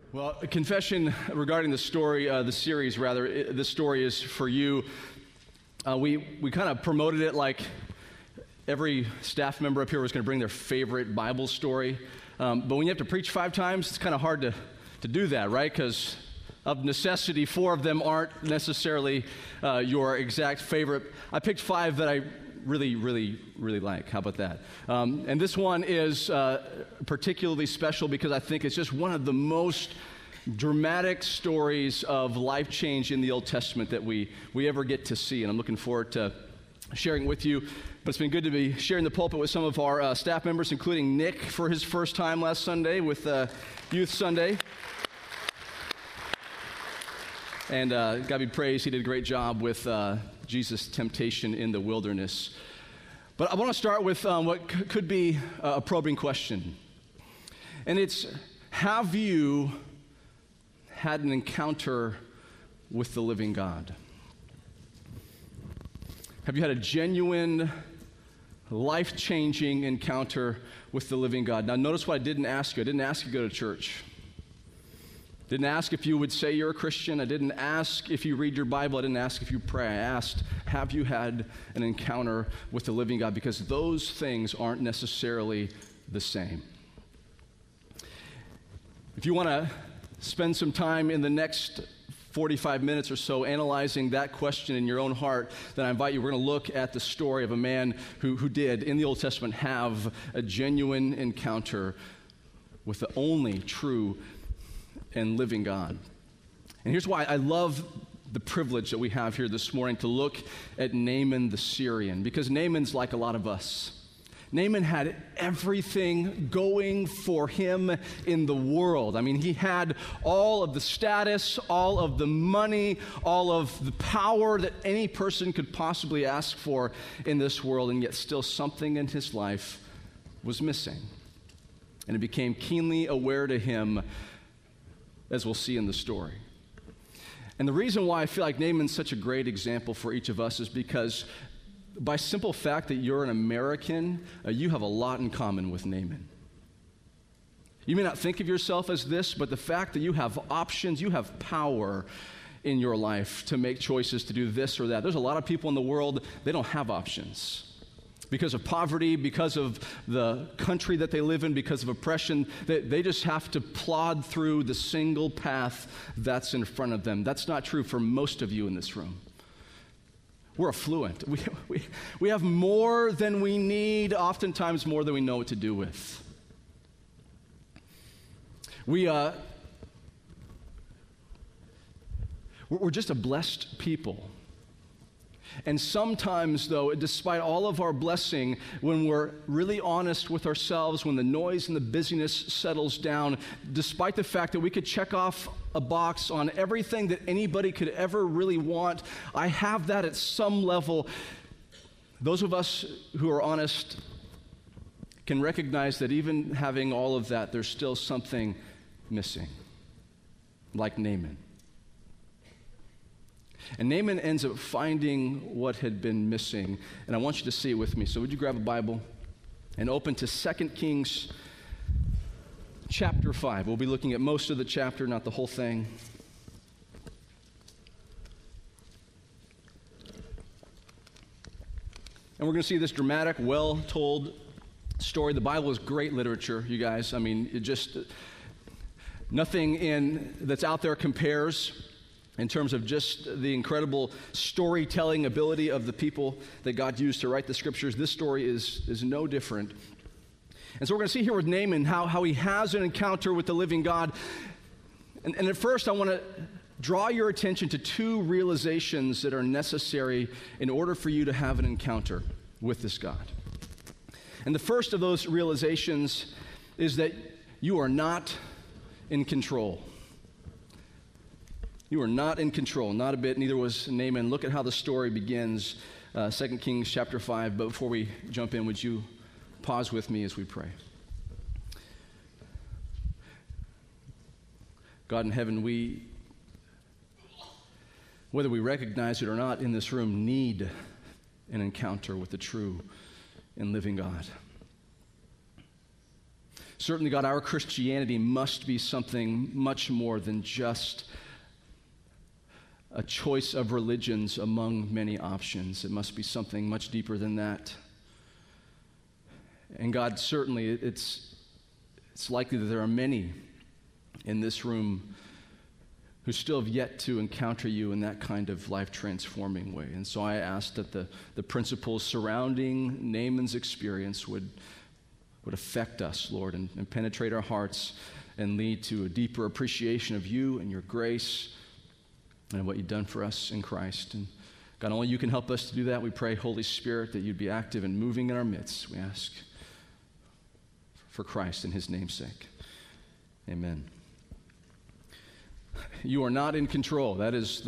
Well, a confession regarding the story, the series rather, this story is for you. We kind of promoted it like every staff member up here was going to bring their favorite Bible story. But when you have to preach 5 times, it's kind of hard to do that, right? Because of necessity, 4 of them aren't necessarily your exact favorite. I picked 5 that I really like. How about that? And this one is particularly special because I think it's just one of the most dramatic stories of life change in the Old Testament that we ever get to see. And I'm looking forward to sharing it with you. But it's been good to be sharing the pulpit with some of our staff members, including Nick for his first time last Sunday with Youth Sunday. And God be praised, he did a great job with Jesus' temptation in the wilderness. But I want to start with what could be a probing question. And it's, have you had an encounter with the living God? Have you had a genuine, life-changing encounter with the living God? Now notice what I didn't ask you. I didn't ask you to go to church. Didn't ask if you would say you're a Christian. I didn't ask if you read your Bible. I didn't ask if you pray. I asked, have you had an encounter with the living God? Because those things aren't necessarily the same. If you want to spend some time in the next 45 minutes or so analyzing that question in your own heart, then I invite you, we're going to look at the story of a man who did, in the Old Testament, have a genuine encounter with the only true and living God. And here's why I love the privilege that we have here this morning to look at Naaman the Syrian, because Naaman's like a lot of us. Naaman had everything going for him in the world. I mean, he had all of the status, all of the money, all of the power that any person could possibly ask for in this world, and yet still something in his life was missing. And it became keenly aware to him, as we'll see in the story. And the reason why I feel like Naaman's such a great example for each of us is because by simple fact that you're an American, you have a lot in common with Naaman. You may not think of yourself as this, but the fact that you have options, you have power in your life to make choices to do this or that. There's a lot of people in the world, they don't have options. Because of poverty, because of the country that they live in, because of oppression, they just have to plod through the single path that's in front of them. That's not true for most of you in this room. We're affluent. We have more than we need, oftentimes more than we know what to do with. We're just a blessed people. And sometimes, though, despite all of our blessing, when we're really honest with ourselves, when the noise and the busyness settles down, despite the fact that we could check off a box on everything that anybody could ever really want, I have that at some level. Those of us who are honest can recognize that even having all of that, there's still something missing, like Naaman. And Naaman ends up finding what had been missing. And I want you to see it with me. So would you grab a Bible and open to 2 Kings chapter 5. We'll be looking at most of the chapter, not the whole thing. And we're going to see this dramatic, well-told story. The Bible is great literature, you guys. I mean, nothing that's out there compares in terms of just the incredible storytelling ability of the people that God used to write the scriptures. This story is no different. And so we're going to see here with Naaman how he has an encounter with the living God. And at first I want to draw your attention to 2 realizations that are necessary in order for you to have an encounter with this God. And the first of those realizations is that you are not in control. You are not in control, not a bit, neither was Naaman. Look at how the story begins, 2 Kings chapter 5. But before we jump in, would you pause with me as we pray? God in heaven, whether we recognize it or not in this room, need an encounter with the true and living God. Certainly, God, our Christianity must be something much more than just a choice of religions among many options. It must be something much deeper than that. And God, certainly, it's likely that there are many in this room who still have yet to encounter you in that kind of life-transforming way. And so I ask that the principles surrounding Naaman's experience would affect us, Lord, and penetrate our hearts and lead to a deeper appreciation of you and your grace and what you've done for us in Christ. And God, only you can help us to do that. We pray, Holy Spirit, that you'd be active and moving in our midst. We ask for Christ and his namesake. Amen. You are not in control. That is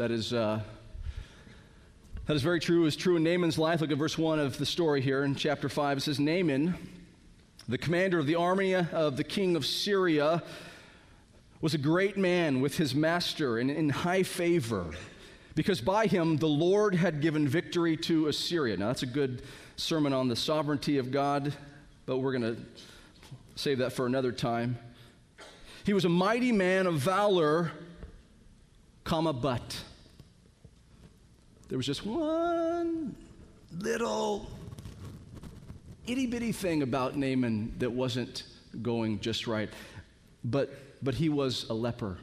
very true. It's true in Naaman's life. Look at verse 1 of the story here in chapter 5. It says, Naaman, the commander of the army of the king of Syria, was a great man with his master and in high favor, because by him the Lord had given victory to Assyria. Now, that's a good sermon on the sovereignty of God, but we're going to save that for another time. He was a mighty man of valor, but there was just one little itty-bitty thing about Naaman that wasn't going just right. But he was a leper.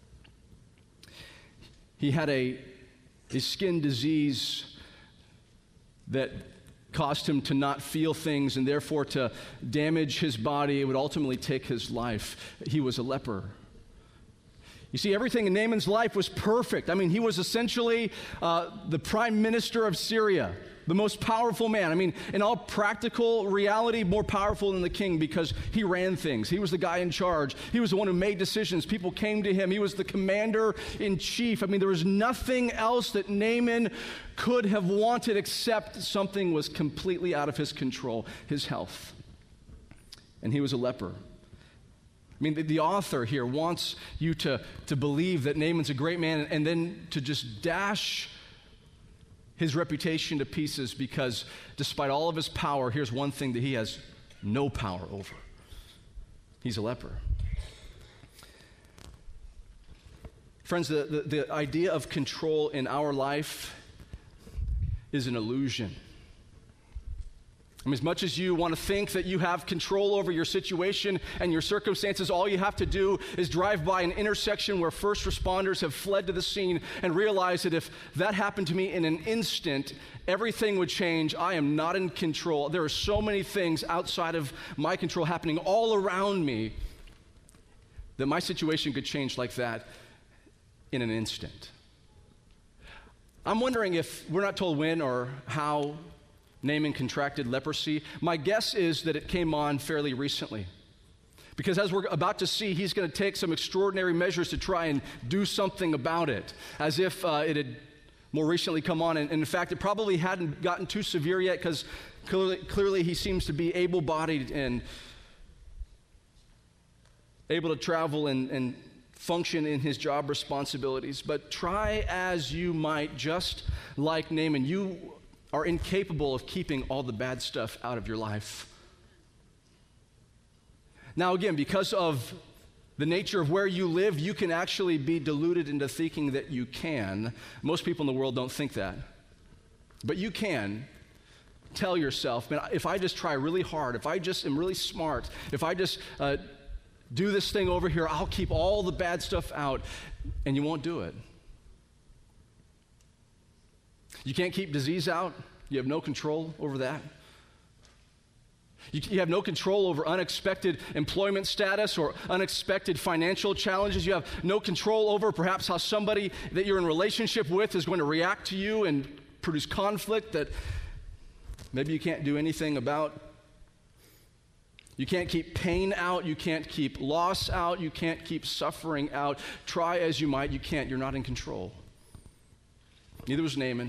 He had a skin disease that caused him to not feel things and therefore to damage his body. It would ultimately take his life. He was a leper. You see, everything in Naaman's life was perfect. I mean, he was essentially the prime minister of Syria, the most powerful man. I mean, in all practical reality, more powerful than the king because he ran things. He was the guy in charge. He was the one who made decisions. People came to him. He was the commander-in-chief. I mean, there was nothing else that Naaman could have wanted except something was completely out of his control, his health. And he was a leper. I mean, the author here wants you to believe that Naaman's a great man and then to just dash his reputation to pieces because despite all of his power, here's one thing that he has no power over. He's a leper. Friends, the idea of control in our life is an illusion. I mean, as much as you want to think that you have control over your situation and your circumstances, all you have to do is drive by an intersection where first responders have fled to the scene and realize that if that happened to me in an instant, everything would change. I am not in control. There are so many things outside of my control happening all around me that my situation could change like that in an instant. I'm wondering if we're not told when or how Naaman contracted leprosy. My guess is that it came on fairly recently. Because as we're about to see, he's going to take some extraordinary measures to try and do something about it, as if it had more recently come on. And in fact, it probably hadn't gotten too severe yet because clearly he seems to be able-bodied and able to travel and function in his job responsibilities. But try as you might, just like Naaman, you are incapable of keeping all the bad stuff out of your life. Now again, because of the nature of where you live, you can actually be deluded into thinking that you can. Most people in the world don't think that. But you can tell yourself, man, if I just try really hard, if I just am really smart, if I just do this thing over here, I'll keep all the bad stuff out, and you won't do it. You can't keep disease out. You have no control over that. You have no control over unexpected employment status or unexpected financial challenges. You have no control over perhaps how somebody that you're in relationship with is going to react to you and produce conflict that maybe you can't do anything about. You can't keep pain out. You can't keep loss out. You can't keep suffering out. Try as you might, you can't. You're not in control. Neither was Naaman.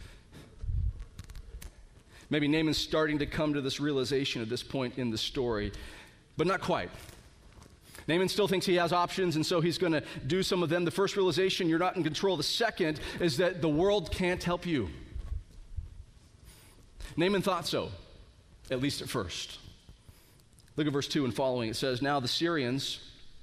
Maybe Naaman's starting to come to this realization at this point in the story, but not quite. Naaman still thinks he has options, and so he's going to do some of them. The first realization, you're not in control. The second is that the world can't help you. Naaman thought so, at least at first. Look at verse 2 and following. It says, "Now the Syrians,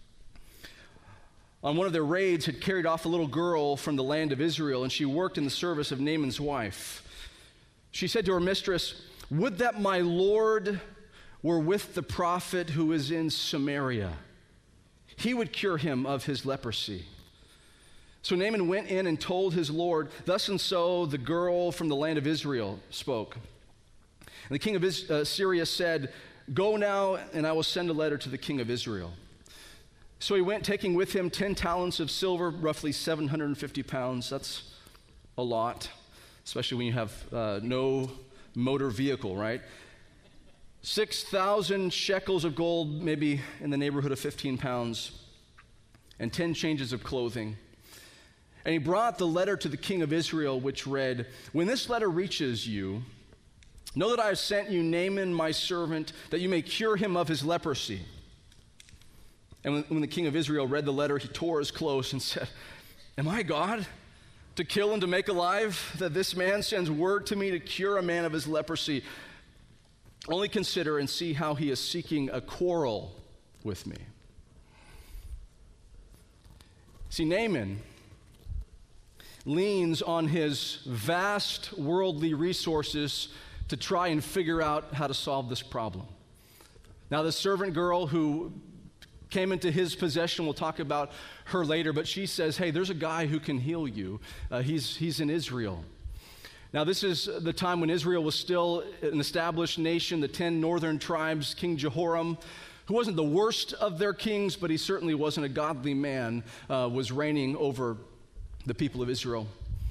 on one of their raids, had carried off a little girl from the land of Israel, and she worked in the service of Naaman's wife. She said to her mistress, 'Would that my Lord were with the prophet who is in Samaria. He would cure him of his leprosy.' So Naaman went in and told his Lord, thus and so the girl from the land of Israel spoke. And the king of Syria said, 'Go now, and I will send a letter to the king of Israel.' So he went, taking with him 10 talents of silver, roughly 750 pounds. That's a lot, especially when you have no motor vehicle, right? 6,000 shekels of gold, maybe in the neighborhood of 15 pounds, and 10 changes of clothing. And he brought the letter to the king of Israel, which read, 'When this letter reaches you, know that I have sent you Naaman, my servant, that you may cure him of his leprosy.' And when the king of Israel read the letter, he tore his clothes and said, 'Am I God, to kill and to make alive, that this man sends word to me to cure a man of his leprosy? Only consider and see how he is seeking a quarrel with me.'" See, Naaman leans on his vast worldly resources to try and figure out how to solve this problem. Now, the servant girl who came into his possession, we'll talk about her later, but she says, "Hey, there's a guy who can heal you. He's in Israel." Now, this is the time when Israel was still an established nation, the 10 northern tribes. King Jehoram, who wasn't the worst of their kings, but he certainly wasn't a godly man, was reigning over the people of Israel.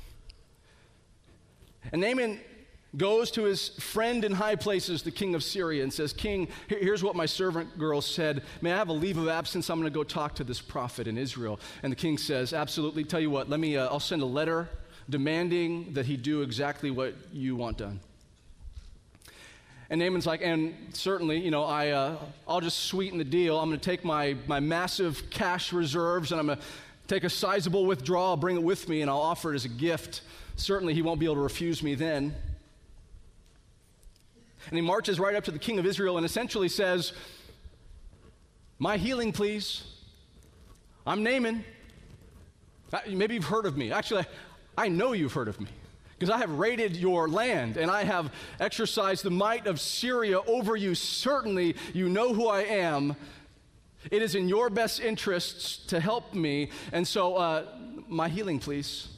And Naaman goes to his friend in high places, the king of Syria, and says, "King, here's what my servant girl said. May I have a leave of absence? I'm going to go talk to this prophet in Israel." And the king says, "Absolutely. Tell you what, I'll send a letter demanding that he do exactly what you want done." And Naaman's like, "And certainly, I'll just sweeten the deal. I'm going to take my massive cash reserves, and I'm going to take a sizable withdrawal, I'll bring it with me, and I'll offer it as a gift. Certainly he won't be able to refuse me then." And he marches right up to the king of Israel and essentially says, "My healing, please. I'm Naaman. Maybe you've heard of me. Actually, I know you've heard of me, because I have raided your land, and I have exercised the might of Syria over you. Certainly, you know who I am. It is in your best interests to help me, and so my healing, please."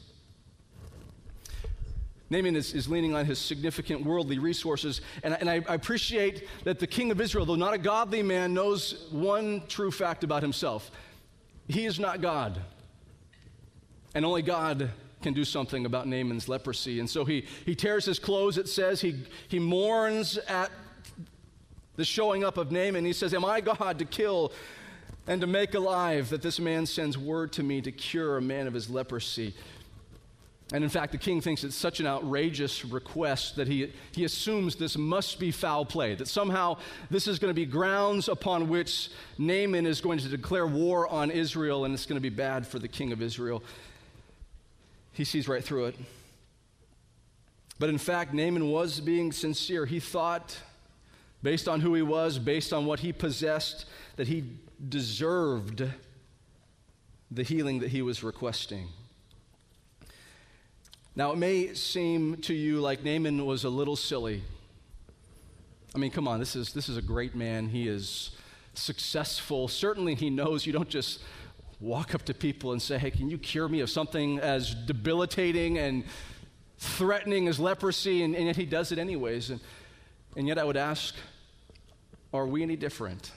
Naaman is leaning on his significant worldly resources, and I appreciate that the king of Israel, though not a godly man, knows one true fact about himself. He is not God, and only God can do something about Naaman's leprosy. And so he tears his clothes, it says. He mourns at the showing up of Naaman. He says, "Am I God to kill and to make alive, that this man sends word to me to cure a man of his leprosy?" And in fact, the king thinks it's such an outrageous request that he assumes this must be foul play, that somehow this is going to be grounds upon which Naaman is going to declare war on Israel, and it's going to be bad for the king of Israel. He sees right through it. But in fact, Naaman was being sincere. He thought, based on who he was, based on what he possessed, that he deserved the healing that he was requesting. Now, it may seem to you like Naaman was a little silly. I mean, come on, this is a great man. He is successful. Certainly he knows you don't just walk up to people and say, "Hey, can you cure me of something as debilitating and threatening as leprosy?" And yet he does it anyways. And yet I would ask, are we any different?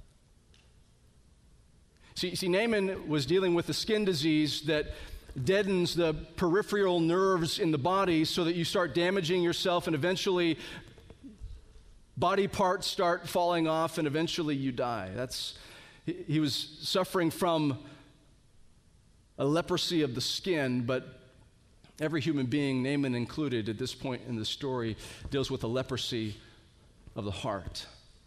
See, Naaman was dealing with a skin disease that deadens the peripheral nerves in the body so that you start damaging yourself, and eventually body parts start falling off, and eventually you die. He was suffering from a leprosy of the skin, but every human being, Naaman included at this point in the story, deals with a leprosy of the heart.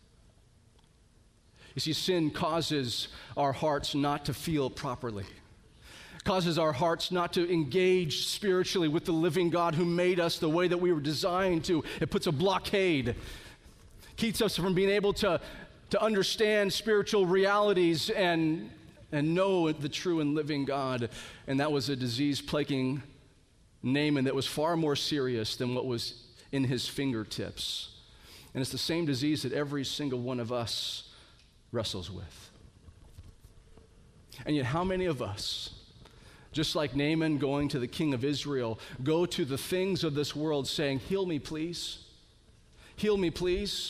You see, sin causes our hearts not to feel properly, causes our hearts not to engage spiritually with the living God who made us the way that we were designed to. It puts a blockade, keeps us from being able to to understand spiritual realities and know the true and living God. And that was a disease plaguing Naaman that was far more serious than what was in his fingertips. And it's the same disease that every single one of us wrestles with. And yet how many of us, just like Naaman going to the king of Israel, go to the things of this world saying, heal me please, heal me please.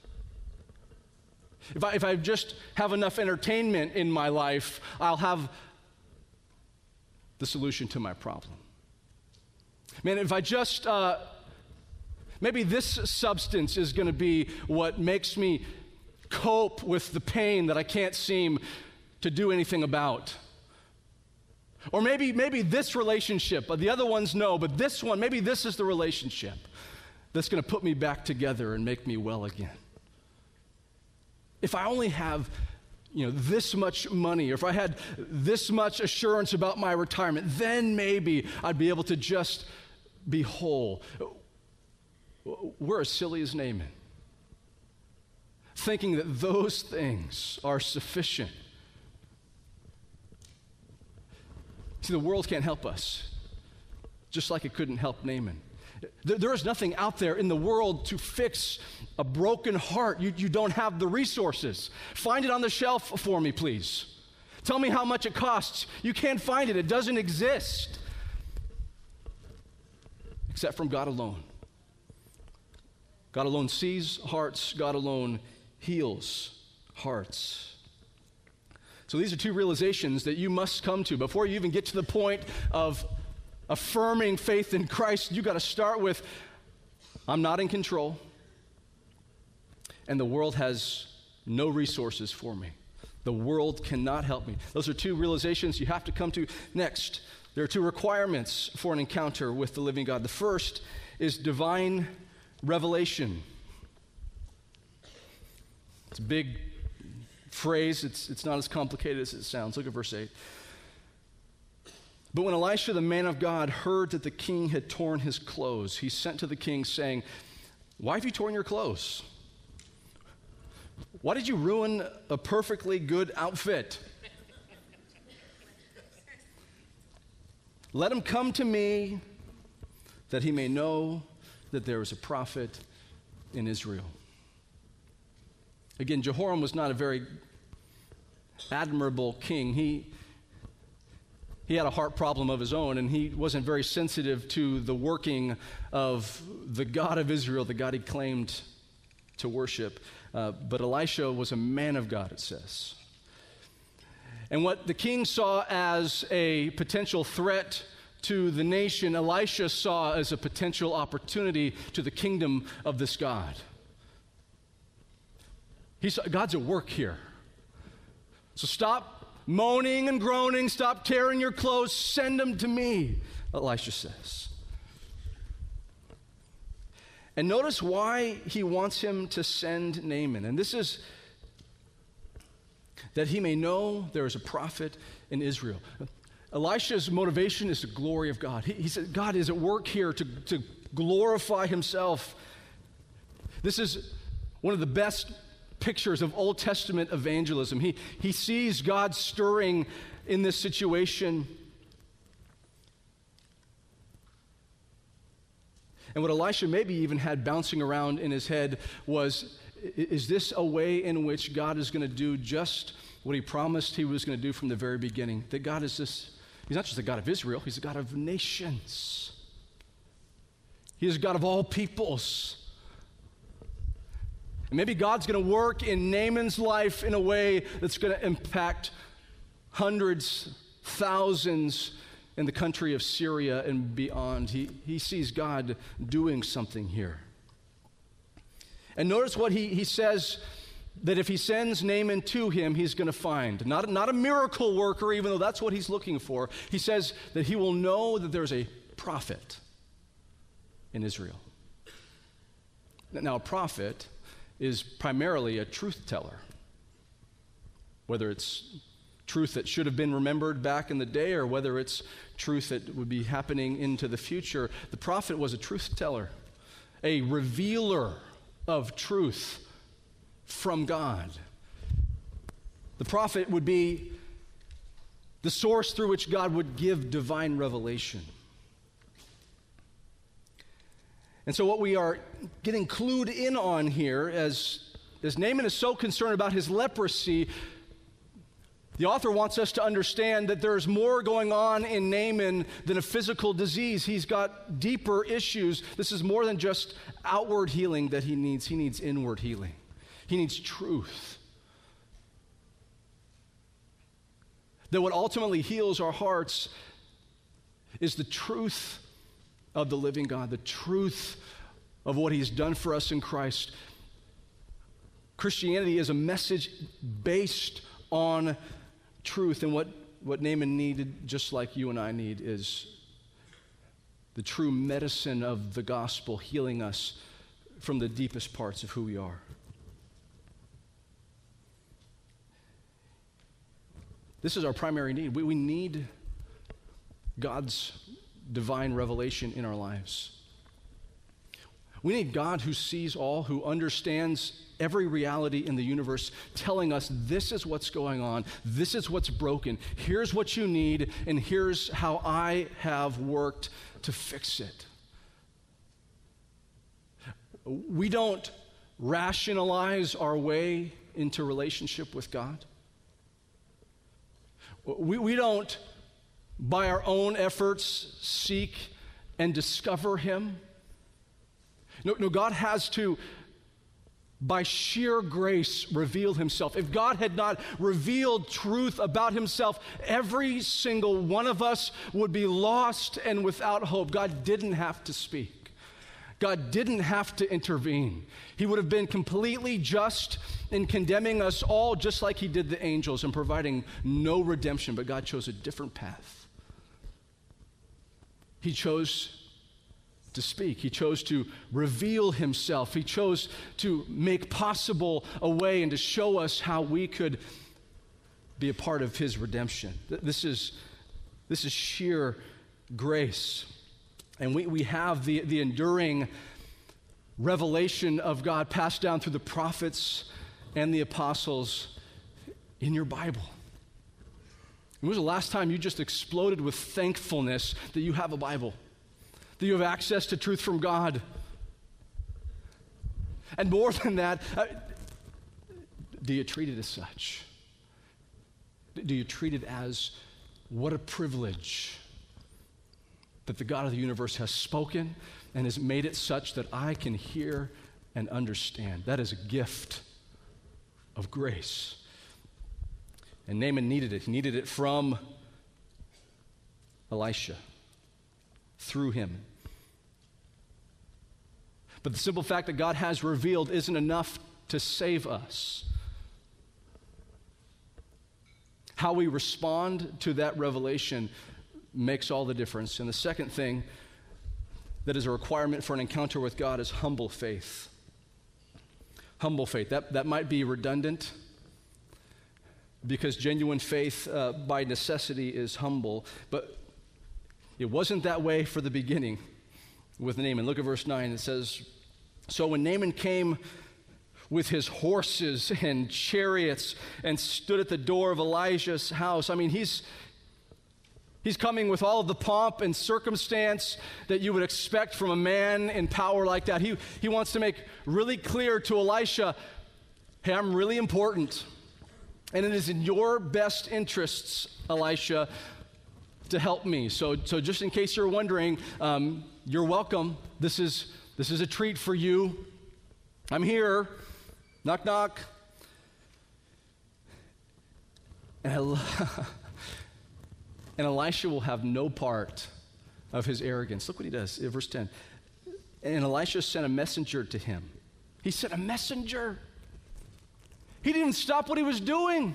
If I just have enough entertainment in my life, I'll have the solution to my problem. Man, if I just, maybe this substance is going to be what makes me cope with the pain that I can't seem to do anything about. Or maybe this relationship, the other ones no, but this one, maybe this is the relationship that's going to put me back together and make me well again. If I only have, this much money, or if I had this much assurance about my retirement, then maybe I'd be able to just be whole. We're as silly as Naaman, thinking that those things are sufficient. See, the world can't help us, just like it couldn't help Naaman. There is nothing out there in the world to fix a broken heart. You don't have the resources. Find it on the shelf for me, please. Tell me how much it costs. You can't find it. It doesn't exist. Except from God alone. God alone sees hearts. God alone heals hearts. So these are two realizations that you must come to. Before you even get to the point of affirming faith in Christ, you got to start with, I'm not in control, and the world has no resources for me. The world cannot help me. Those are two realizations you have to come to. Next, there are two requirements for an encounter with the living God. The first is divine revelation. It's a big phrase. It's not as complicated as it sounds. Look at verse 8. But when Elisha, the man of God, heard that the king had torn his clothes, he sent to the king saying, why have you torn your clothes? Why did you ruin a perfectly good outfit? Let him come to me that he may know that there is a prophet in Israel. Again, Jehoram was not a very admirable king. He had a heart problem of his own, and he wasn't very sensitive to the working of the God of Israel, the God he claimed to worship. But Elisha was a man of God, it says. And what the king saw as a potential threat to the nation, Elisha saw as a potential opportunity to the kingdom of this God. He saw God's at work here. So stop moaning and groaning, stop tearing your clothes, send them to me, Elisha says. And notice why he wants him to send Naaman. And this is that he may know there is a prophet in Israel. Elisha's motivation is the glory of God. He said, God is at work here to glorify himself. This is one of the best pictures of Old Testament evangelism. He sees God stirring in this situation. And what Elisha maybe even had bouncing around in his head was, is this a way in which God is going to do just what he promised he was going to do from the very beginning? That God is he's not just the God of Israel, he's the God of nations. He is God of all peoples. And maybe God's going to work in Naaman's life in a way that's going to impact hundreds, thousands in the country of Syria and beyond. He sees God doing something here. And notice what he says, that if he sends Naaman to him, he's going to find. Not a miracle worker, even though that's what he's looking for. He says that he will know that there's a prophet in Israel. Now, a prophet is primarily a truth teller. Whether it's truth that should have been remembered back in the day or whether it's truth that would be happening into the future, the prophet was a truth teller, a revealer of truth from God. The prophet would be the source through which God would give divine revelation. And so what we are getting clued in on here, as Naaman is so concerned about his leprosy, the author wants us to understand that there's more going on in Naaman than a physical disease. He's got deeper issues. This is more than just outward healing that he needs. He needs inward healing. He needs truth. That what ultimately heals our hearts is the truth of the living God, the truth of what he's done for us in Christ. Christianity is a message based on truth, and what Naaman needed, just like you and I need, is the true medicine of the gospel, healing us from the deepest parts of who we are. This is our primary need. We need God's divine revelation in our lives. We need God who sees all, who understands every reality in the universe, telling us this is what's going on, this is what's broken, here's what you need, and here's how I have worked to fix it. We don't rationalize our way into relationship with God. We don't, by our own efforts, seek and discover him. No, God has to, by sheer grace, reveal himself. If God had not revealed truth about himself, every single one of us would be lost and without hope. God didn't have to speak. God didn't have to intervene. He would have been completely just in condemning us all, just like he did the angels, and providing no redemption. But God chose a different path. He chose to speak. He chose to reveal himself. He chose to make possible a way and to show us how we could be a part of his redemption. This is sheer grace. And we have the enduring revelation of God passed down through the prophets and the apostles in your Bible. When was the last time you just exploded with thankfulness that you have a Bible, that you have access to truth from God? And more than that, do you treat it as such? Do you treat it as what a privilege that the God of the universe has spoken and has made it such that I can hear and understand? That is a gift of grace. And Naaman needed it. He needed it from Elisha, through him. But the simple fact that God has revealed isn't enough to save us. How we respond to that revelation makes all the difference. And the second thing that is a requirement for an encounter with God is humble faith. Humble faith. That might be redundant because genuine faith by necessity is humble, but it wasn't that way for the beginning with Naaman. Look at verse 9. It says, "So when Naaman came with his horses and chariots and stood at the door of Elijah's house," I mean, he's coming with all of the pomp and circumstance that you would expect from a man in power like that. He wants to make really clear to Elisha, hey, I'm really important. And it is in your best interests, Elisha, to help me. So just in case you're wondering, you're welcome. This is a treat for you. I'm here. Knock, knock. And Elisha will have no part of his arrogance. Look what he does in verse 10. And Elisha sent a messenger to him. He sent a messenger. He didn't even stop what he was doing.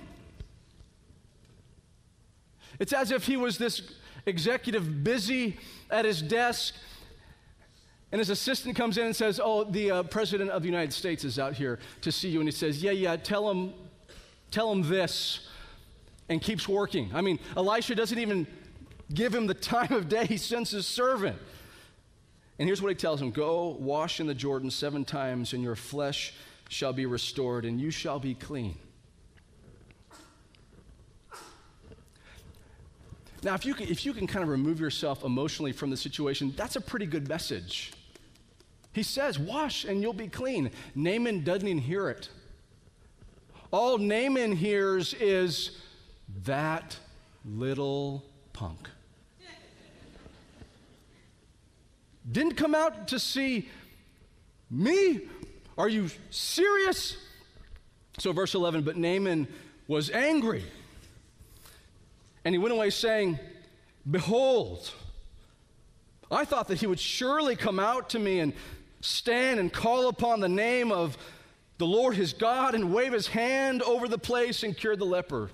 It's as if he was this executive busy at his desk, and his assistant comes in and says, "Oh, the President of the United States is out here to see you." And he says, yeah, tell him this, and keeps working. I mean, Elisha doesn't even give him the time of day. He sends his servant. And here's what he tells him: "Go wash in the Jordan 7 times, and your flesh shall be restored, and you shall be clean. Now, if you can kind of remove yourself emotionally from the situation, that's a pretty good message. He says, wash and you'll be clean. Naaman doesn't even hear it. All Naaman hears is, that little punk. Didn't come out to see me? Are you serious? So verse 11, but Naaman was angry. And he went away saying, behold, I thought that he would surely come out to me and stand and call upon the name of the Lord his God and wave his hand over the place and cure the leper.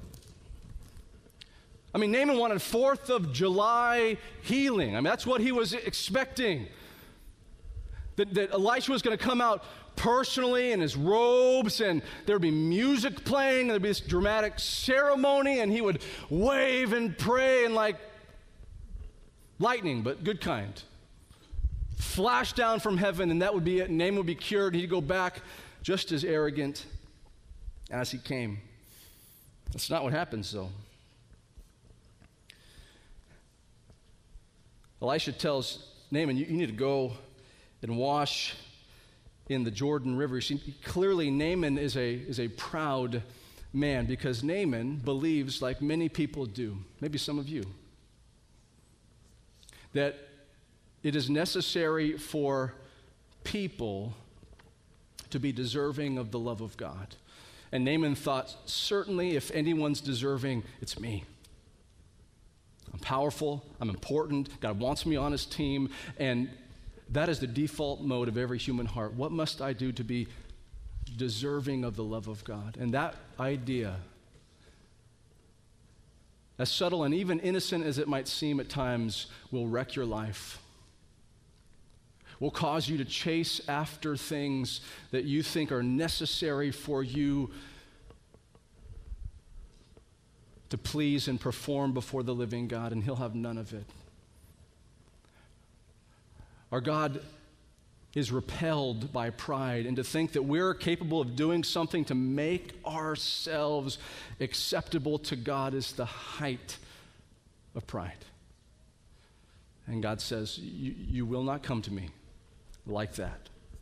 I mean, Naaman wanted 4th of July healing. I mean, that's what he was expecting. That Elisha was going to come out personally in his robes, and there would be music playing, and there would be this dramatic ceremony, and he would wave and pray, and like lightning, but good kind, flash down from heaven, and that would be it. Naaman would be cured, and he'd go back just as arrogant as he came. That's not what happens, though. Elisha tells Naaman, you need to go and wash in the Jordan River. See, clearly, Naaman is a proud man, because Naaman believes, like many people do, maybe some of you, that it is necessary for people to be deserving of the love of God. And Naaman thought, certainly if anyone's deserving, it's me. I'm powerful, I'm important, God wants me on his team, and that is the default mode of every human heart. What must I do to be deserving of the love of God? And that idea, as subtle and even innocent as it might seem at times, will wreck your life. Will cause you to chase after things that you think are necessary for you to please and perform before the living God, and he'll have none of it. Our God is repelled by pride, and to think that we're capable of doing something to make ourselves acceptable to God is the height of pride. And God says, you will not come to me like that.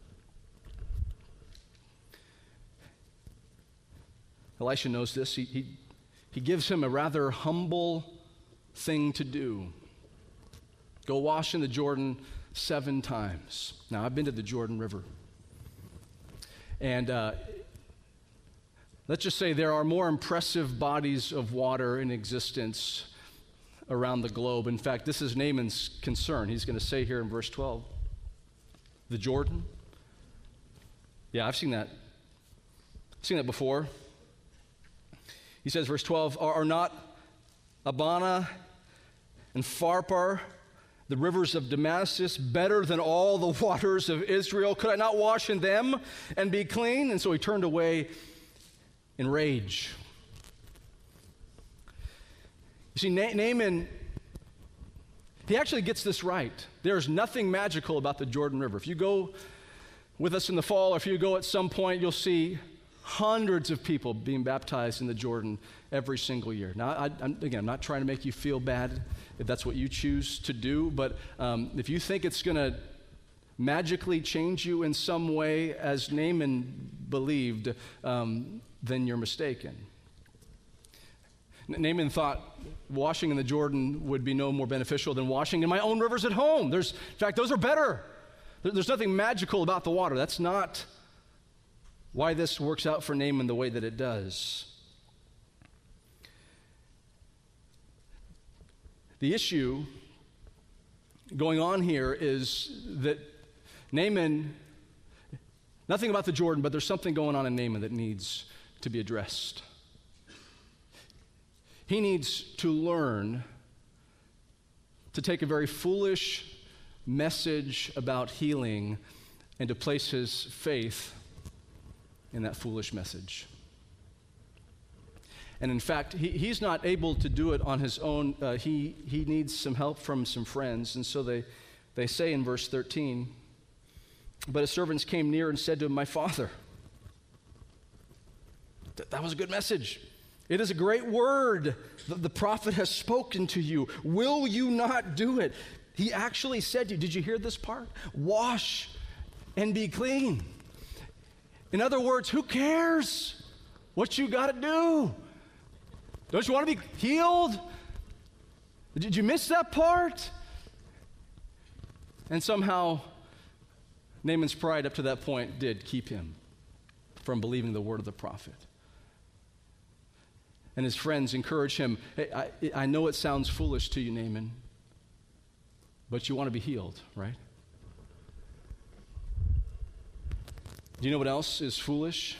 Elisha knows this. He gives him a rather humble thing to do. Go wash in the Jordan 7 times. Now, I've been to the Jordan River. And let's just say there are more impressive bodies of water in existence around the globe. In fact, this is Naaman's concern. He's going to say here in verse 12, the Jordan. Yeah, I've seen that. I've seen that before. He says, verse 12, are not Abana and Pharpar, the rivers of Damascus, better than all the waters of Israel? Could I not wash in them and be clean? And so he turned away in rage. You see, Naaman, he actually gets this right. There's nothing magical about the Jordan River. If you go with us in the fall, or if you go at some point, you'll see hundreds of people being baptized in the Jordan every single year. Now, I'm not trying to make you feel bad if that's what you choose to do, but if you think it's going to magically change you in some way, as Naaman believed, then you're mistaken. Naaman thought washing in the Jordan would be no more beneficial than washing in my own rivers at home. In fact, those are better. There's nothing magical about the water. That's not why this works out for Naaman the way that it does. The issue going on here is that Naaman, nothing about the Jordan, but there's something going on in Naaman that needs to be addressed. He needs to learn to take a very foolish message about healing and to place his faith in that foolish message. And in fact, he's not able to do it on his own. He needs some help from some friends. And so they say in verse 13, but his servants came near and said to him, my father, That was a good message. It is a great word that the prophet has spoken to you. Will you not do it? He actually said to you, did you hear this part? Wash and be clean. In other words, who cares what you got to do? Don't you want to be healed? Did you miss that part? And somehow, Naaman's pride up to that point did keep him from believing the word of the prophet. And his friends encourage him, hey, I know it sounds foolish to you, Naaman, but you want to be healed, right? Do you know what else is foolish?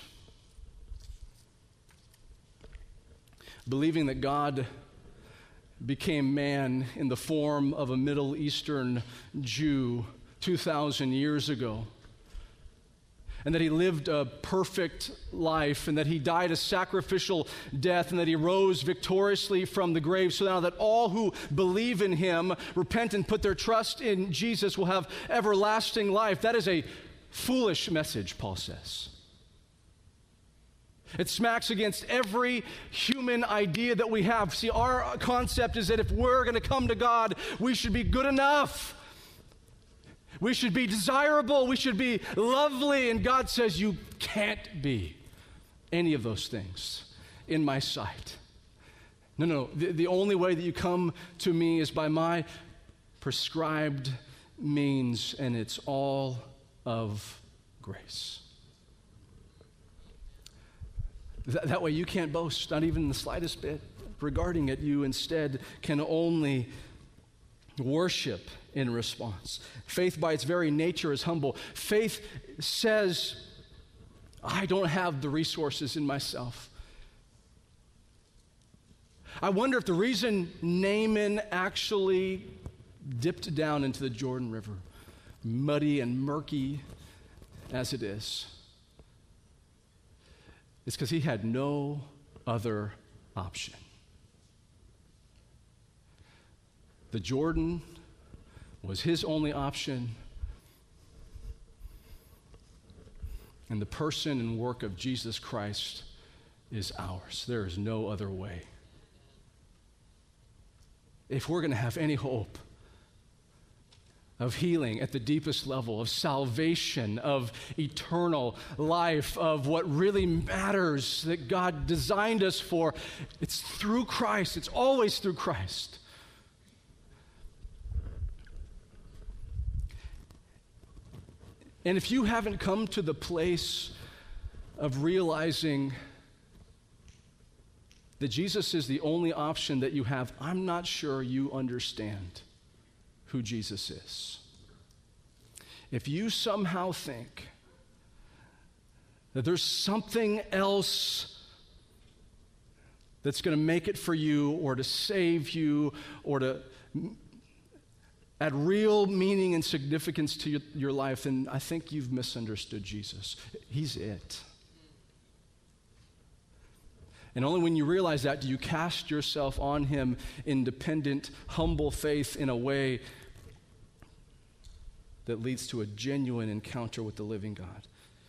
Believing that God became man in the form of a Middle Eastern Jew 2,000 years ago, and that he lived a perfect life, and that he died a sacrificial death, and that he rose victoriously from the grave, so now that all who believe in him, repent and put their trust in Jesus, will have everlasting life. That is a foolish message, Paul says. It smacks against every human idea that we have. See, our concept is that if we're going to come to God, we should be good enough. We should be desirable. We should be lovely. And God says you can't be any of those things in my sight. No. The only way that you come to me is by my prescribed means, and it's all of grace. That way you can't boast, not even the slightest bit regarding it. You instead can only worship in response. Faith by its very nature is humble. Faith says, I don't have the resources in myself. I wonder if the reason Naaman actually dipped down into the Jordan River, muddy and murky as it is because he had no other option. The Jordan was his only option, and the person and work of Jesus Christ is ours. There is no other way. If we're going to have any hope of healing at the deepest level, of salvation, of eternal life, of what really matters that God designed us for, it's through Christ. It's always through Christ. And if you haven't come to the place of realizing that Jesus is the only option that you have, I'm not sure you understand who Jesus is. If you somehow think that there's something else that's going to make it for you or to save you or to add real meaning and significance to your life, then I think you've misunderstood Jesus. He's it. And only when you realize that do you cast yourself on him in dependent, humble faith in a way that leads to a genuine encounter with the living God.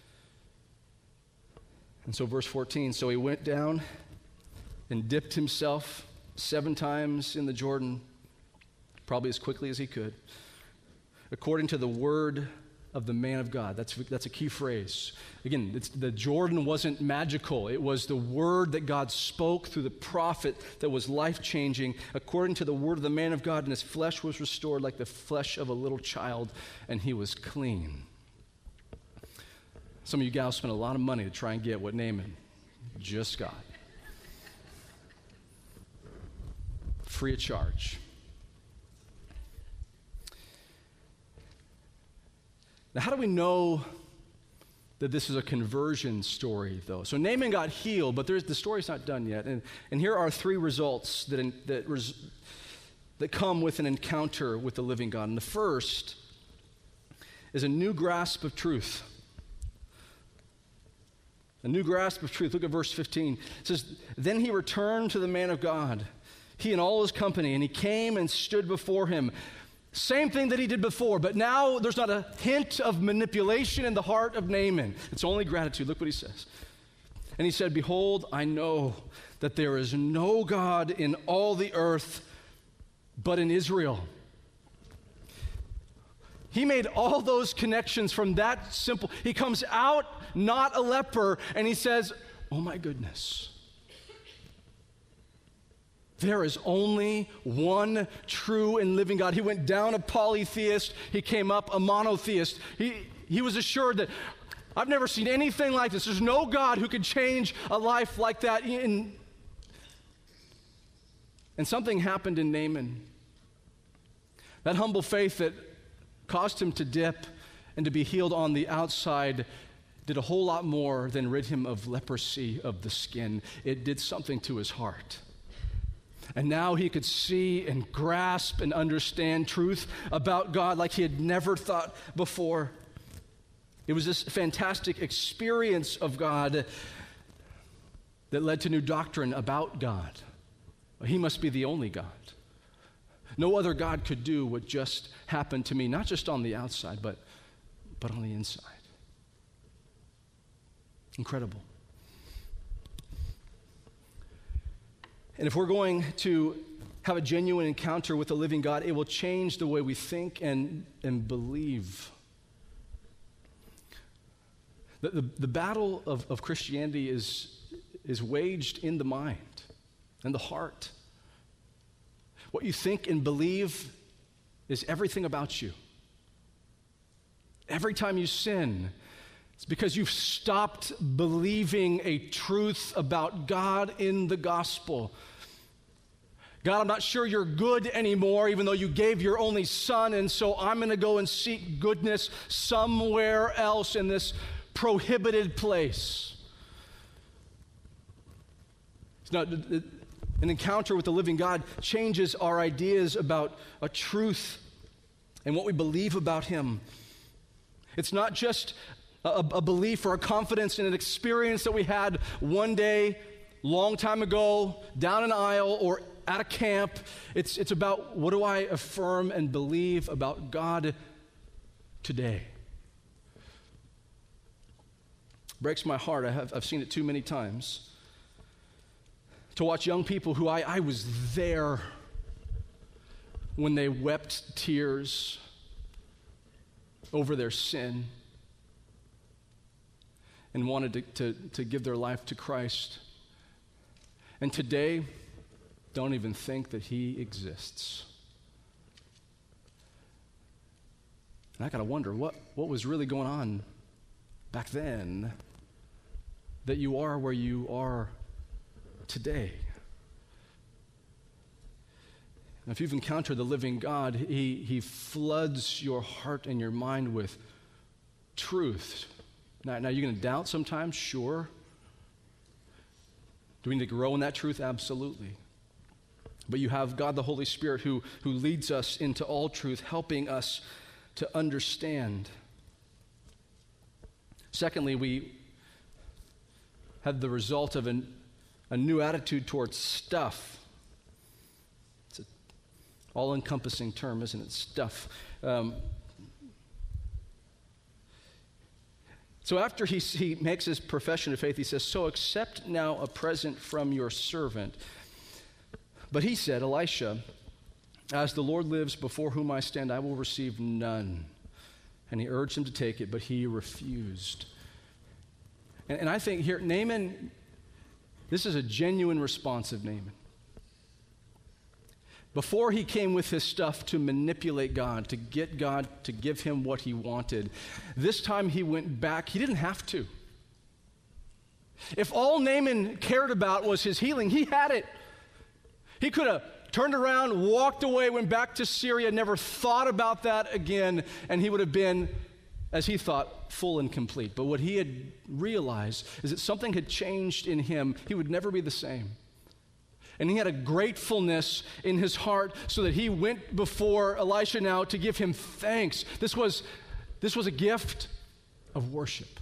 And so verse 14, so he went down and dipped himself 7 times in the Jordan, probably as quickly as he could, according to the word of the man of God. That's a key phrase. Again, the Jordan wasn't magical. It was the word that God spoke through the prophet that was life-changing, according to the word of the man of God, and his flesh was restored like the flesh of a little child, and he was clean. Some of you gals spent a lot of money to try and get what Naaman just got. Free of charge. Now, how do we know that this is a conversion story, though? So Naaman got healed, but the story's not done yet. And here are 3 results that come with an encounter with the living God. And the first is a new grasp of truth. A new grasp of truth. Look at verse 15. It says, then he returned to the man of God, he and all his company, and he came and stood before him. Same thing that he did before, but now there's not a hint of manipulation in the heart of Naaman. It's only gratitude. Look what he says. And he said, "Behold, I know that there is no God in all the earth but in Israel." He made all those connections from that simple. He comes out not a leper, and he says, "Oh my goodness. There is only one true and living God." He went down a polytheist. He came up a monotheist. He was assured that I've never seen anything like this. There's no God who could change a life like that. And something happened in Naaman. That humble faith that caused him to dip and to be healed on the outside did a whole lot more than rid him of leprosy of the skin. It did something to his heart. And now he could see and grasp and understand truth about God like he had never thought before. It was this fantastic experience of God that led to new doctrine about God. He must be the only God. No other God could do what just happened to me, not just on the outside, but on the inside. Incredible. And if we're going to have a genuine encounter with the living God, it will change the way we think and believe. The battle of Christianity is waged in the mind and the heart. What you think and believe is everything about you. Every time you sin, it's because you've stopped believing a truth about God in the gospel. God, I'm not sure you're good anymore, even though you gave your only son, and so I'm going to go and seek goodness somewhere else in this prohibited place. It's not, an encounter with the living God changes our ideas about a truth and what we believe about him. It's not just a belief or a confidence in an experience that we had one day, long time ago, down an aisle or at a camp. It's about, what do I affirm and believe about God today? Breaks my heart. I've seen it too many times. To watch young people who I was there when they wept tears over their sin and wanted to give their life to Christ. And today, don't even think that he exists. And I got to wonder, what was really going on back then that you are where you are today? And if you've encountered the living God, he floods your heart and your mind with truth. Now you're going to doubt sometimes? Sure. Do we need to grow in that truth? Absolutely. But you have God the Holy Spirit who leads us into all truth, helping us to understand. Secondly, we have the result of a new attitude towards stuff. It's an all-encompassing term, isn't it? Stuff. So after he makes his profession of faith, he says, "So accept now a present from your servant." But he said, Elisha, "As the Lord lives before whom I stand, I will receive none." And he urged him to take it, but he refused. And I think here, Naaman, this is a genuine response of Naaman. Before he came with his stuff to manipulate God, to get God to give him what he wanted, this time he went back. He didn't have to. If all Naaman cared about was his healing, he had it. He could have turned around, walked away, went back to Syria, never thought about that again, and he would have been, as he thought, full and complete. But what he had realized is that something had changed in him. He would never be the same. And he had a gratefulness in his heart so that he went before Elisha now to give him thanks. This was a gift of worship.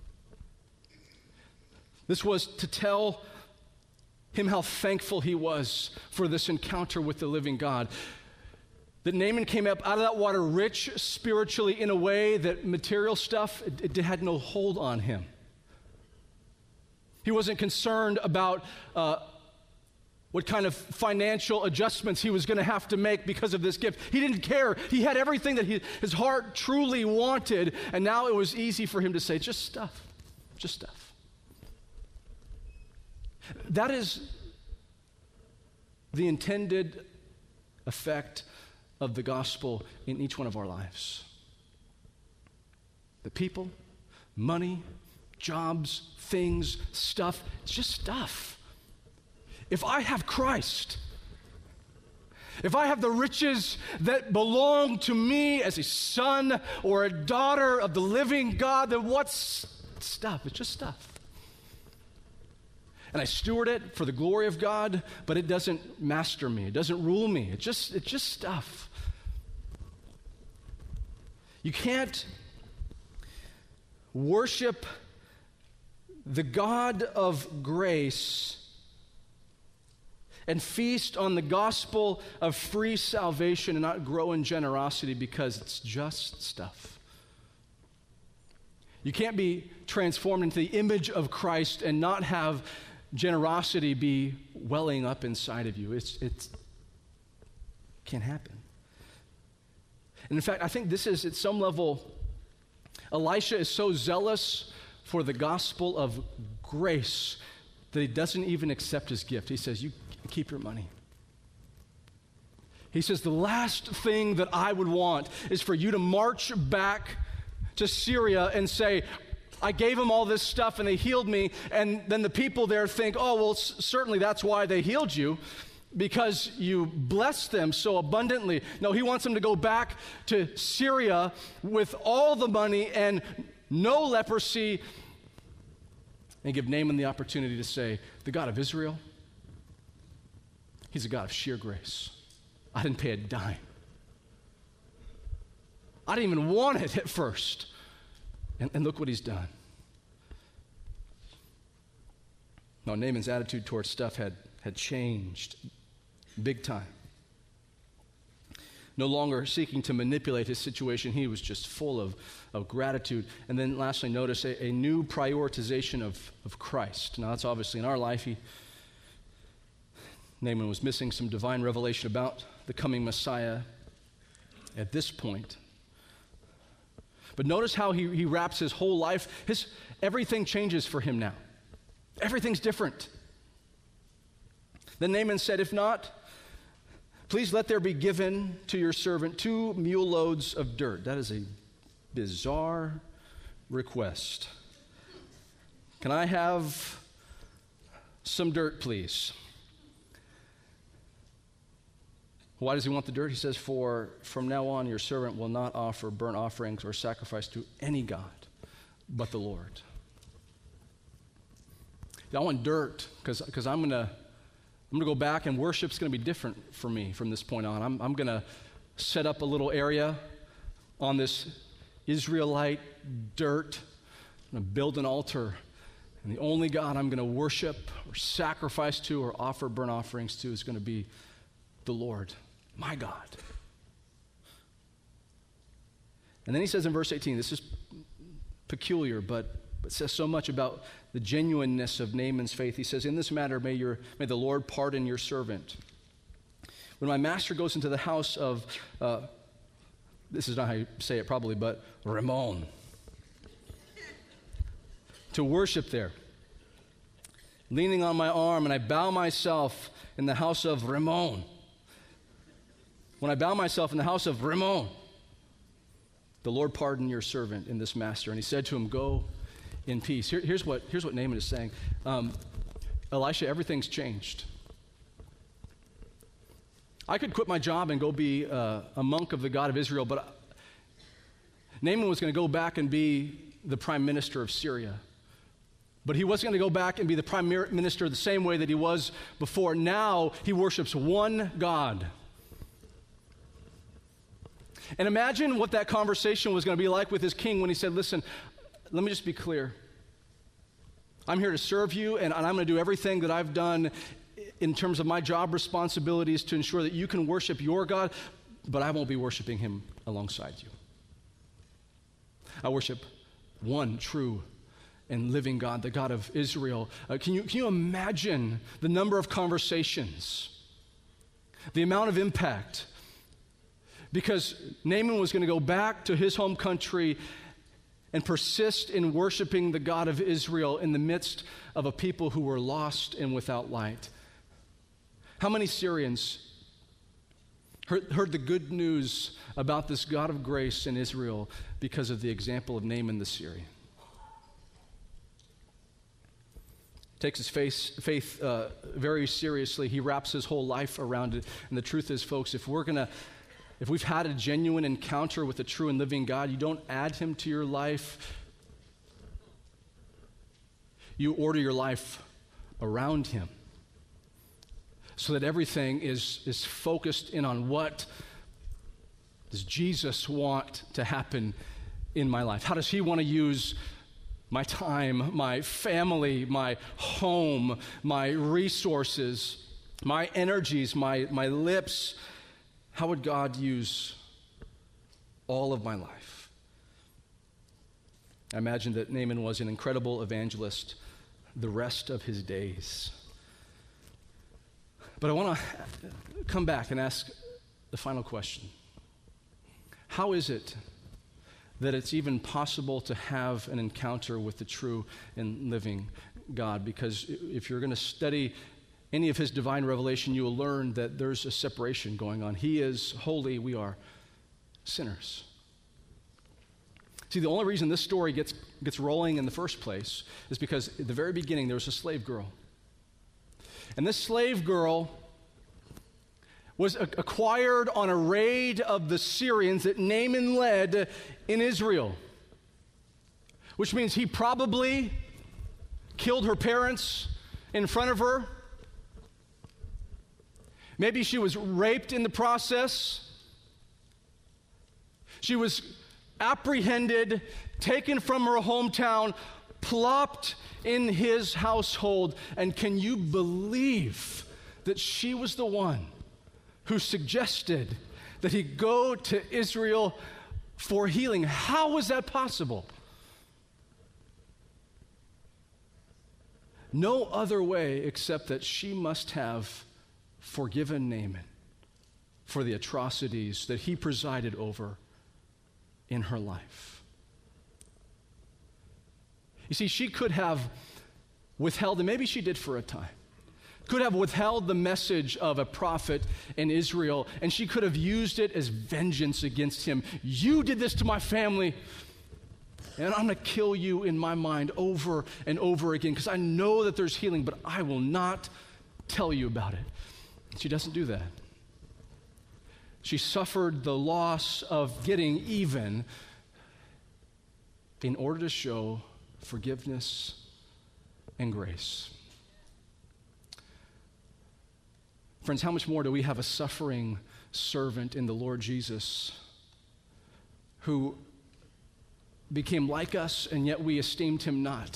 This was to tell him how thankful he was for this encounter with the living God. That Naaman came up out of that water rich spiritually in a way that material stuff, it had no hold on him. He wasn't concerned about what kind of financial adjustments he was going to have to make because of this gift. He didn't care. He had everything that his heart truly wanted, and now it was easy for him to say, just stuff, just stuff. That is the intended effect of the gospel in each one of our lives. The people, money, jobs, things, stuff, it's just stuff. If I have Christ, if I have the riches that belong to me as a son or a daughter of the living God, then what's stuff? It's just stuff. And I steward it for the glory of God, but it doesn't master me. It doesn't rule me. It's just stuff. You can't worship the God of grace and feast on the gospel of free salvation and not grow in generosity because it's just stuff. You can't be transformed into the image of Christ and not have generosity be welling up inside of you. It can't happen. And in fact, I think this is, at some level, Elisha is so zealous for the gospel of grace that he doesn't even accept his gift. He says, you keep your money. He says, the last thing that I would want is for you to march back to Syria and say, I gave them all this stuff and they healed me, and then the people there think, oh, well, certainly that's why they healed you, because you blessed them so abundantly. No, he wants them to go back to Syria with all the money and no leprosy, and give Naaman the opportunity to say, the God of Israel, he's a God of sheer grace. I didn't pay a dime. I didn't even want it at first. And look what he's done. No, Naaman's attitude towards stuff had changed big time. No longer seeking to manipulate his situation, he was just full of gratitude. And then lastly, notice a new prioritization of Christ. Now that's obviously in our life. Naaman was missing some divine revelation about the coming Messiah at this point. But notice how he wraps his whole life. Everything changes for him now. Everything's different. Then Naaman said, if not, please let there be given to your servant 2 mule loads of dirt. That is a bizarre request. Can I have some dirt, please? Why does he want the dirt? He says, for from now on your servant will not offer burnt offerings or sacrifice to any God but the Lord. I want dirt because I'm gonna go back, and worship's gonna be different for me from this point on. I'm gonna set up a little area on this Israelite dirt. I'm gonna build an altar, and the only God I'm gonna worship or sacrifice to or offer burnt offerings to is gonna be the Lord, my God. And then he says in verse 18, this is peculiar, but says so much about the genuineness of Naaman's faith. He says, in this matter, may the Lord pardon your servant. When my master goes into the house of, this is not how you say it probably, but Rimmon, to worship there, leaning on my arm, and I bow myself in the house of Rimmon. When I bow myself in the house of Rimmon, the Lord pardon your servant in this master. And he said to him, go in peace. Here's what Naaman is saying. Elisha, everything's changed. I could quit my job and go be a monk of the God of Israel, but Naaman was going to go back and be the prime minister of Syria. But he wasn't going to go back and be the prime minister the same way that he was before. Now he worships one God. And imagine what that conversation was going to be like with his king when he said, listen, let me just be clear. I'm here to serve you, and I'm going to do everything that I've done in terms of my job responsibilities to ensure that you can worship your God, but I won't be worshiping him alongside you. I worship one true and living God, the God of Israel. Can you imagine the number of conversations, the amount of impact? Because Naaman was going to go back to his home country and persist in worshiping the God of Israel in the midst of a people who were lost and without light. How many Syrians heard the good news about this God of grace in Israel because of the example of Naaman the Syrian? Takes his faith very seriously. He wraps his whole life around it. And the truth is, folks, if we've had a genuine encounter with the true and living God, you don't add him to your life. You order your life around him so that everything is focused in on what does Jesus want to happen in my life. How does he want to use my time, my family, my home, my resources, my energies, my lips? How would God use all of my life? I imagine that Naaman was an incredible evangelist the rest of his days. But I want to come back and ask the final question. How is it that it's even possible to have an encounter with the true and living God? Because if you're going to study any of his divine revelation, you will learn that there's a separation going on. He is holy, we are sinners. See, the only reason this story gets rolling in the first place is because at the very beginning there was a slave girl. And this slave girl was acquired on a raid of the Syrians that Naaman led in Israel, which means he probably killed her parents in front of her. Maybe she was raped in the process. She was apprehended, taken from her hometown, plopped in his household. And can you believe that she was the one who suggested that he go to Israel for healing? How was that possible? No other way except that she must have forgiven Naaman for the atrocities that he presided over in her life. You see, she could have withheld, and maybe she did for a time, could have withheld the message of a prophet in Israel, and she could have used it as vengeance against him. You did this to my family, and I'm going to kill you in my mind over and over again because I know that there's healing, but I will not tell you about it. She doesn't do that. She suffered the loss of getting even in order to show forgiveness and grace. Friends, how much more do we have a suffering servant in the Lord Jesus who became like us, and yet we esteemed him not?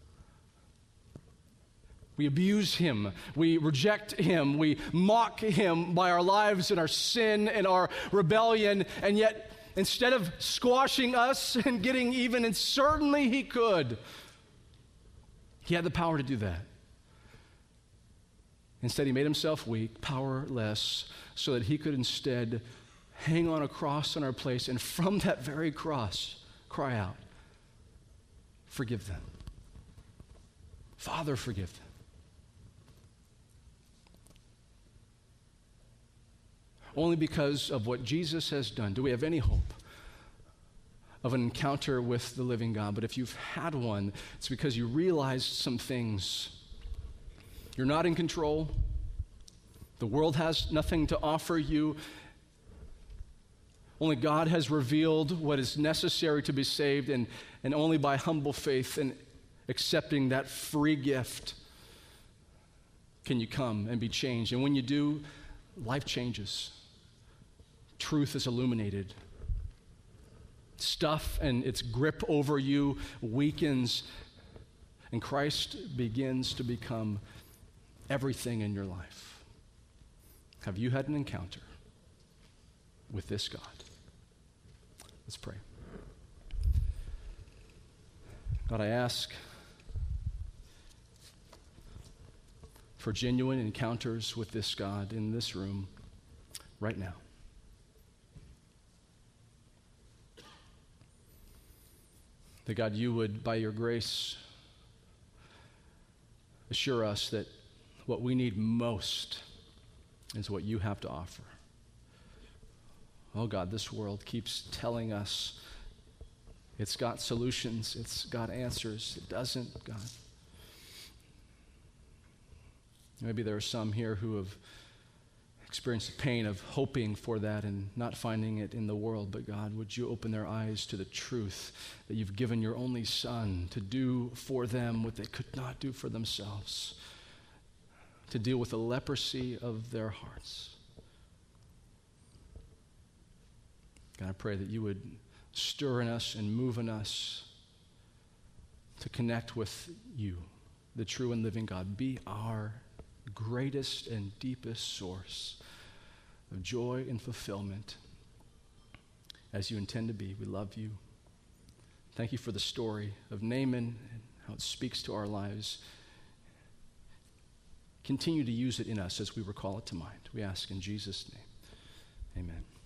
We abuse him, we reject him, we mock him by our lives and our sin and our rebellion, and yet instead of squashing us and getting even, and certainly he could, he had the power to do that. Instead, he made himself weak, powerless, so that he could instead hang on a cross in our place, and from that very cross, cry out, forgive them. Father, forgive them. Only because of what Jesus has done do we have any hope of an encounter with the living God. But if you've had one, it's because you realized some things. You're not in control. The world has nothing to offer you. Only God has revealed what is necessary to be saved, and only by humble faith and accepting that free gift can you come and be changed. And when you do, life changes. Truth is illuminated. Stuff and its grip over you weakens, and Christ begins to become everything in your life. Have you had an encounter with this God? Let's pray. God, I ask for genuine encounters with this God in this room right now. That God, you would, by your grace, assure us that what we need most is what you have to offer. Oh God, this world keeps telling us it's got solutions, it's got answers. It doesn't, God. Maybe there are some here who have experienced the pain of hoping for that and not finding it in the world. But God, would you open their eyes to the truth that you've given your only Son to do for them what they could not do for themselves, to deal with the leprosy of their hearts. God, I pray that you would stir in us and move in us to connect with you, the true and living God. Be our greatest and deepest source of joy and fulfillment as you intend to be. We love you. Thank you for the story of Naaman and how it speaks to our lives. Continue to use it in us as we recall it to mind. We ask in Jesus' name. Amen.